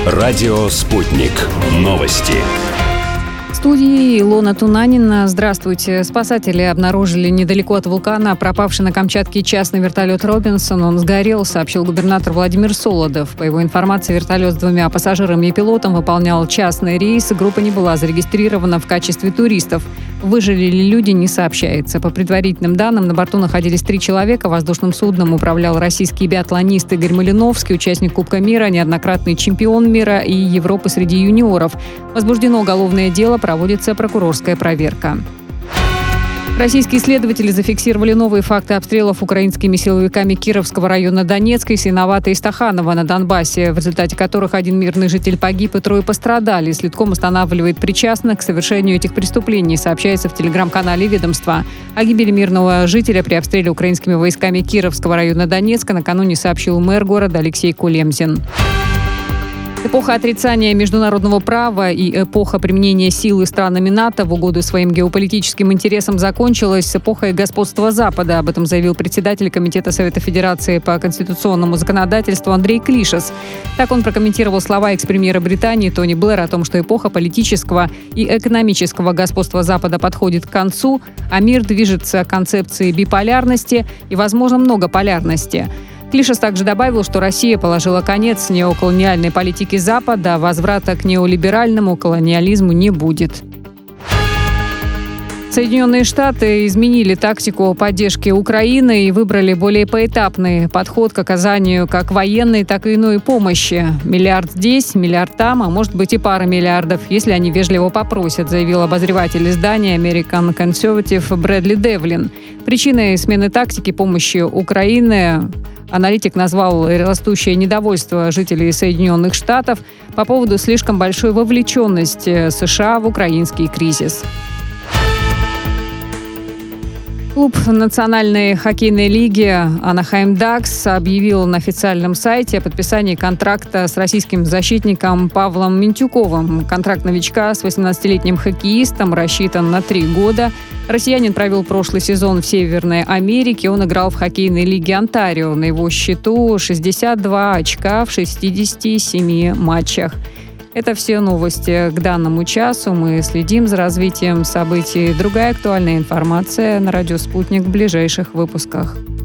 Радио «Спутник». Новости. В студии Илона Тунанина. Здравствуйте. Спасатели обнаружили недалеко от вулкана пропавший на Камчатке частный вертолет «Робинсон». Он сгорел, сообщил губернатор Владимир Солодов. По его информации, вертолет с 2 пассажирами и пилотом выполнял частный рейс. Группа не была зарегистрирована в качестве туристов. Выжили ли люди, не сообщается. По предварительным данным, на борту находились 3 человека. Воздушным судном управлял российский биатлонист Игорь Малиновский, участник Кубка мира, неоднократный чемпион мира и Европы среди юниоров. Возбуждено уголовное дело, проводится прокурорская проверка. Российские следователи зафиксировали новые факты обстрелов украинскими силовиками Кировского района Донецкой, Синовата и Стаханова на Донбассе, в результате которых 1 мирный житель погиб и 3 пострадали. Следком устанавливает причастных к совершению этих преступлений, сообщается в телеграм-канале ведомства. О гибели мирного жителя при обстреле украинскими войсками Кировского района Донецка накануне сообщил мэр города Алексей Кулемзин. Эпоха отрицания международного права и эпоха применения силы странами НАТО в угоду своим геополитическим интересам закончилась с эпохой господства Запада. Об этом заявил председатель Комитета Совета Федерации по конституционному законодательству Андрей Клишес. Так он прокомментировал слова экс-премьера Британии Тони Блэра о том, что эпоха политического и экономического господства Запада подходит к концу, а мир движется к концепции биполярности и, возможно, многополярности. Клишес также добавил, что Россия положила конец неоколониальной политике Запада, а возврата к неолиберальному колониализму не будет. Соединенные Штаты изменили тактику поддержки Украины и выбрали более поэтапный подход к оказанию как военной, так и иной помощи. Миллиард здесь, миллиард там, а может быть и пара миллиардов, если они вежливо попросят, заявил обозреватель издания American Conservative Брэдли Девлин. Причиной смены тактики помощи Украины аналитик назвал растущее недовольство жителей Соединенных Штатов по поводу слишком большой вовлеченности США в украинский кризис. Клуб Национальной хоккейной лиги «Анахайм Дакс» объявил на официальном сайте о подписании контракта с российским защитником Павлом Минтюковым. Контракт новичка с 18-летним хоккеистом рассчитан на 3 года. Россиянин провел прошлый сезон в Северной Америке. Он играл в хоккейной лиге Онтарио. На его счету 62 очка в 67 матчах. Это все новости к данному часу. Мы следим за развитием событий. Другая актуальная информация на радио «Спутник» в ближайших выпусках.